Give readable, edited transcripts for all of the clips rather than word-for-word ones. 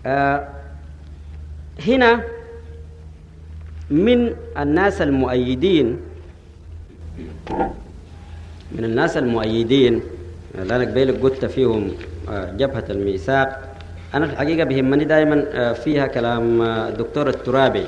آه، هنا من الناس المؤيدين اللي أنا قبيل قلت فيهم جبهة الميثاق. أنا في الحقيقة بيهمني دائما فيها كلام الدكتور الترابي،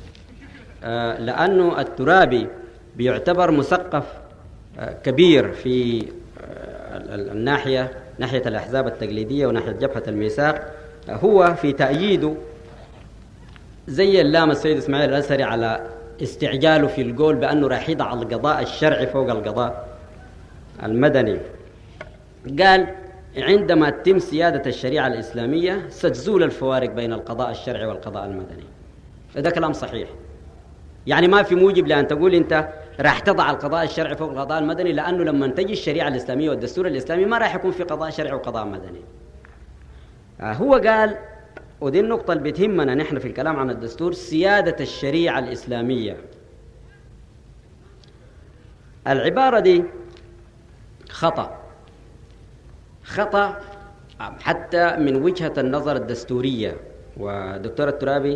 لأنه الترابي بيعتبر مثقف كبير في ناحية الأحزاب التقليدية وناحية جبهة الميثاق. هو في تأييده زي اللام السيد إسماعيل الأزهري على استعجاله في القول بأنه راح يضع القضاء الشرعي فوق القضاء المدني. قال عندما تتم سيادة الشريعة الإسلامية ستزول الفوارق بين القضاء الشرعي والقضاء المدني. هذا كلام صحيح، يعني ما في موجب لأن تقول أنت راح تضع القضاء الشرعي فوق القضاء المدني، لأنه لما تجي الشريعة الإسلامية والدستور الإسلامي ما راح يكون في قضاء شرعي وقضاء مدني. هو قال، ودي النقطة اللي بتهمنا نحن في الكلام عن الدستور، سيادة الشريعة الإسلامية. العبارة دي خطأ حتى من وجهة النظر الدستورية. ودكتور الترابي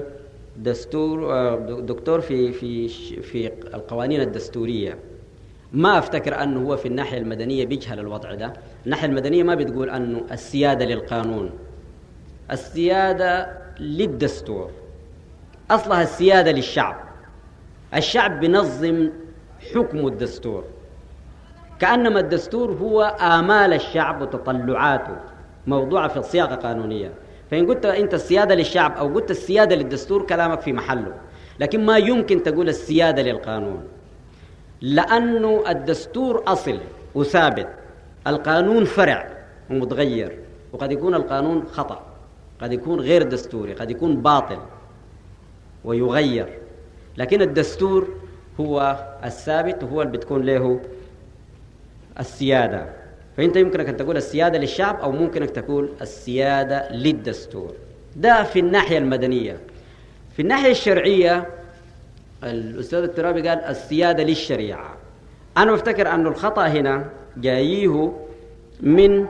دكتور في القوانين الدستورية. ما أفتكر أنه هو في الناحية المدنية بيجهل الوضع ده. الناحية المدنية ما بتقول أنه السيادة للقانون، السيادة للدستور. أصلها السيادة للشعب. الشعب بنظم حكم الدستور، كأنما الدستور هو آمال الشعب وتطلعاته موضوعة في صياغة قانونية. فإن قلت أنت السيادة للشعب أو قلت السيادة للدستور كلامك في محله، لكن ما يمكن تقول السيادة للقانون، لأنه الدستور أصل وثابت، القانون فرع ومتغير، وقد يكون القانون خطأ، قد يكون غير دستوري، قد يكون باطل ويغير، لكن الدستور هو الثابت وهو اللي بتكون له السيادة. فأنت يمكنك أن تقول السيادة للشعب أو ممكنك تقول السيادة للدستور. ده في الناحية المدنية. في الناحية الشرعية الأستاذ الترابي قال السيادة للشريعة. أنا بفتكر أن الخطأ هنا جايه من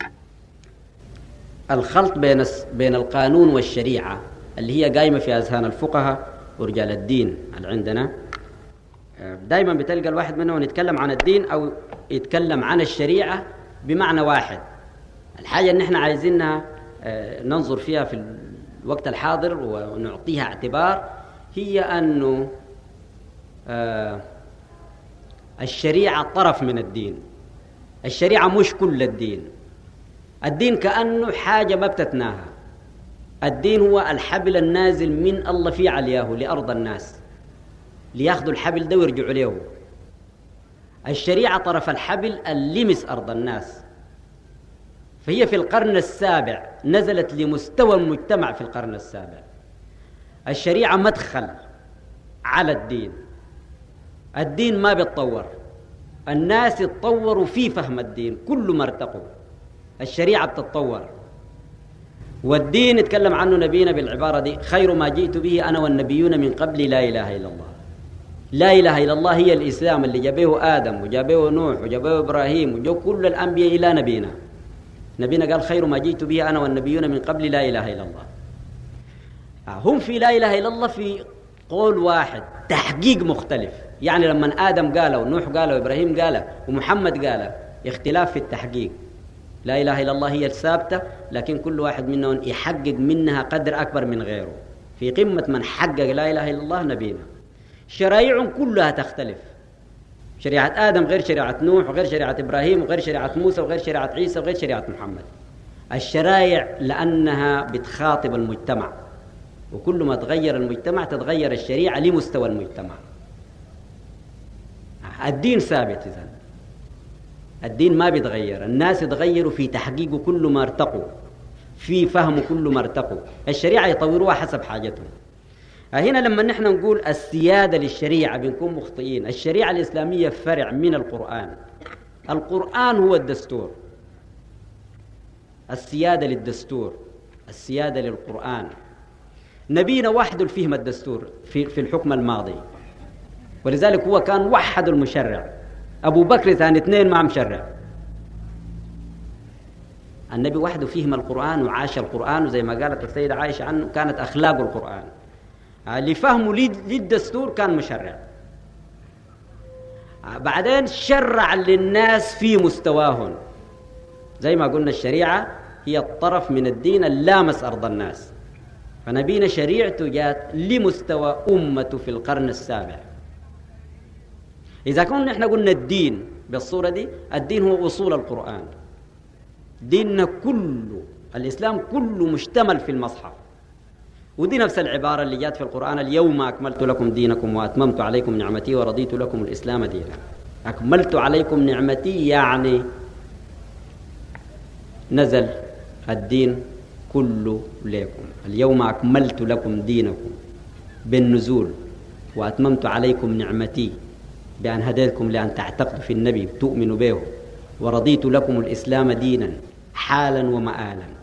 الخلط بين القانون والشريعة اللي هي قايمة في أذهان الفقهاء ورجال الدين اللي عندنا. دائما بتلقى الواحد منهم يتكلم عن الدين أو يتكلم عن الشريعة بمعنى واحد. الحاجة اللي احنا عايزينها ننظر فيها في الوقت الحاضر ونعطيها اعتبار هي أنه الشريعة طرف من الدين. الشريعة مش كل الدين. الدين كأنه حاجة ما بتتناهى. الدين هو الحبل النازل من الله في علياه لأرض الناس ليأخذوا الحبل ده ويرجعوا له. الشريعة طرف الحبل اللمس أرض الناس. فهي في القرن السابع نزلت لمستوى المجتمع في القرن السابع. الشريعة مدخل على الدين. الدين ما بيتطور، الناس يتطوروا في فهم الدين كل ما ارتقوا. الشريعة بتتطور، والدين يتكلم عنه نبينا بالعبارة دي: خير ما جئت به أنا والنبيون من قبل لا إله إلا الله. لا إله إلا الله هي الإسلام اللي جابه آدم وجابه نوح وجابه إبراهيم وجاب كل الأنبياء إلى نبينا قال خير ما جئت به أنا والنبيون من قبل لا إله إلا الله. هم في لا إله إلا الله في قول واحد، تحقيق مختلف. يعني لما آدم قاله ونوح قاله وإبراهيم قاله ومحمد قاله، اختلاف في التحقيق. لا إله إلا الله هي الثابتة، لكن كل واحد منهم يحقق منها قدر أكبر من غيره. في قمة من حقق لا إله إلا الله نبينا. شرائع كلها تختلف. شريعة آدم غير شريعة نوح وغير شريعة إبراهيم وغير شريعة موسى وغير شريعة عيسى وغير شريعة محمد. الشرائع لأنها بتخاطب المجتمع، وكل ما تغير المجتمع تتغير الشريعة لمستوى المجتمع. الدين ثابت، إذن الدين ما بيتغير. الناس يتغيروا في تحقيق كل ما ارتقوا، في فهم كل ما ارتقوا. الشريعة يطوروها حسب حاجتهم. هنا لما نحن نقول السيادة للشريعة بنكون مخطئين. الشريعة الإسلامية فرع من القرآن. القرآن هو الدستور. السيادة للدستور، السيادة للقرآن. نبينا وحده الفهم الدستور في الحكم الماضي، ولذلك هو كان وحد المشرع. أبو بكر ثاني اثنين مع مشرع. النبي وحده فهم القرآن وعاش القرآن، وزي ما قالت السيدة عائشة عنه كانت أخلاق القرآن. لفهمه للدستور كان مشرع. بعدين شرع للناس في مستواهم، زي ما قلنا الشريعة هي الطرف من الدين اللامس أرض الناس، فنبينا شريعته جات لمستوى أمته في القرن السابع. إذا كنا نحن قلنا الدين بالصورة دي، الدين هو أصول القرآن، ديننا كله الإسلام كله مشتمل في المصحف، ودي نفس العبارة اللي جات في القرآن: اليوم أكملت لكم دينكم وأتممت عليكم نعمتي ورضيت لكم الإسلام دينا. أكملت عليكم نعمتي يعني نزل الدين كله لكم. اليوم أكملت لكم دينكم بالنزول، وأتممت عليكم نعمتي بأن هديتكم لأن تعتقدوا في النبي تؤمنوا به، ورضيت لكم الإسلام دينا حالا ومآلا.